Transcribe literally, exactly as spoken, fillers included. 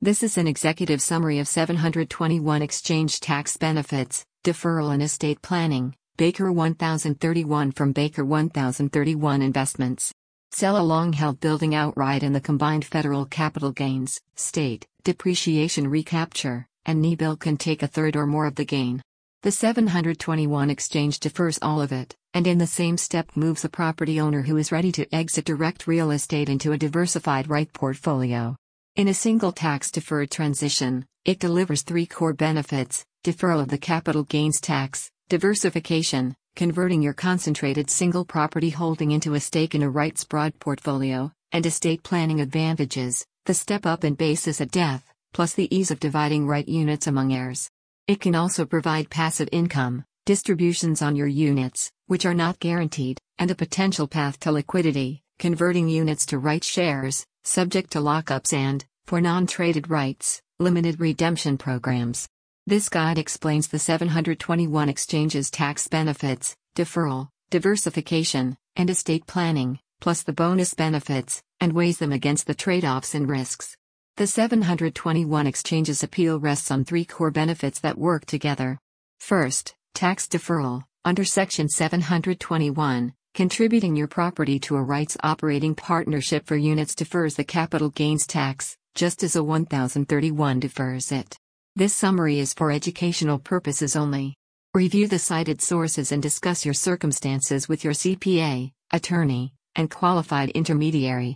This is an executive summary of seven hundred twenty-one exchange tax benefits, deferral and estate planning, Baker one thousand thirty-one from Baker one thousand thirty-one Investments. Sell a long-held building outright and the combined federal capital gains, state, depreciation recapture, and N I B L can take a third or more of the gain. The seven hundred twenty-one exchange defers all of it, and in the same step moves a property owner who is ready to exit direct real estate into a diversified REIT portfolio. In a single tax-deferred transition, it delivers three core benefits: deferral of the capital gains tax, diversification, converting your concentrated single property holding into a stake in a REIT's broad portfolio, and estate planning advantages, the step-up in basis at death, plus the ease of dividing REIT units among heirs. It can also provide passive income, distributions on your units, which are not guaranteed, and a potential path to liquidity, converting units to REIT shares, subject to lockups and, for non-traded REITs, limited redemption programs. This guide explains the seven hundred twenty-one exchange's tax benefits, deferral, diversification, and estate planning, plus the bonus benefits, and weighs them against the trade-offs and risks. The seven hundred twenty-one exchange's appeal rests on three core benefits that work together. First, tax deferral. Under Section seven hundred twenty-one, contributing your property to a REIT's operating partnership for units defers the capital gains tax, just as a one thousand thirty-one defers it. This summary is for educational purposes only. Review the cited sources and discuss your circumstances with your C P A, attorney, and qualified intermediary.